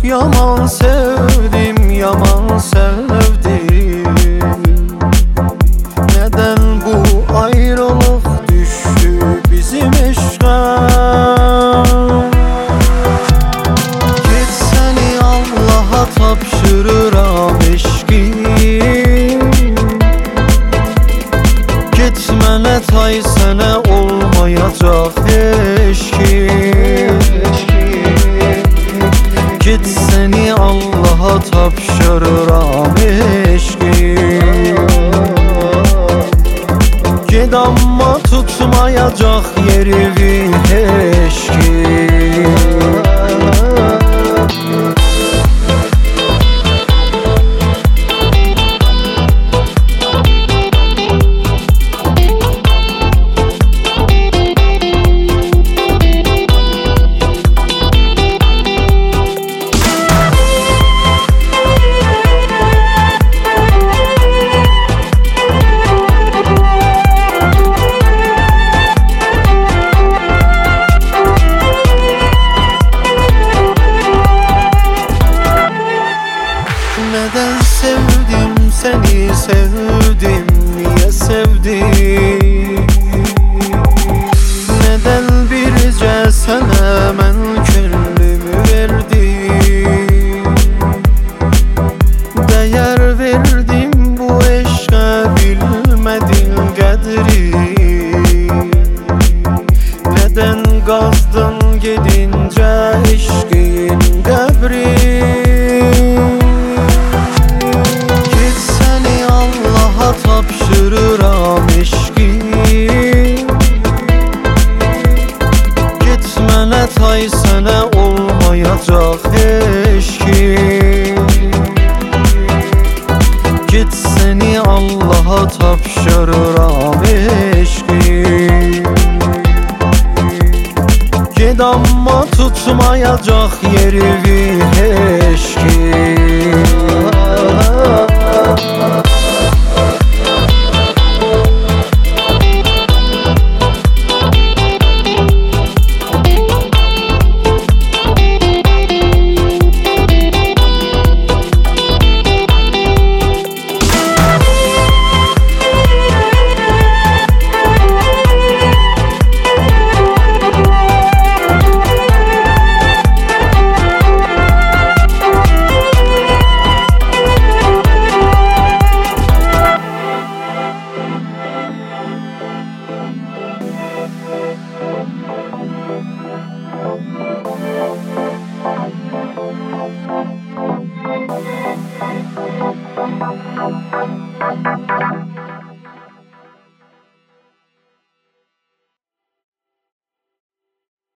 yaman sevdim, yaman sevdim. Neden bu ayrılık düştü bizim eşke? Gitseni Allah'a tapşırıram eşki. Gitmene tay sene olmayacak eşki. Git seni Allah'a tapşırıram eşki. Gid amma tutmayacak yeri bir eşki. Neden sevdim seni, sevdim, niye sevdim? Neden birce sana ben gönlümü verdim? Değer verdim bu eşke, bilmedin kadri. Neden gazdın gidince eşkin kabri? Tapşırıram eşki. Gitmene tay sene olmayacak eşki. Git seni Allah'a tapşırıram eşki. Gid amma tutmayacak yeri bir eşki.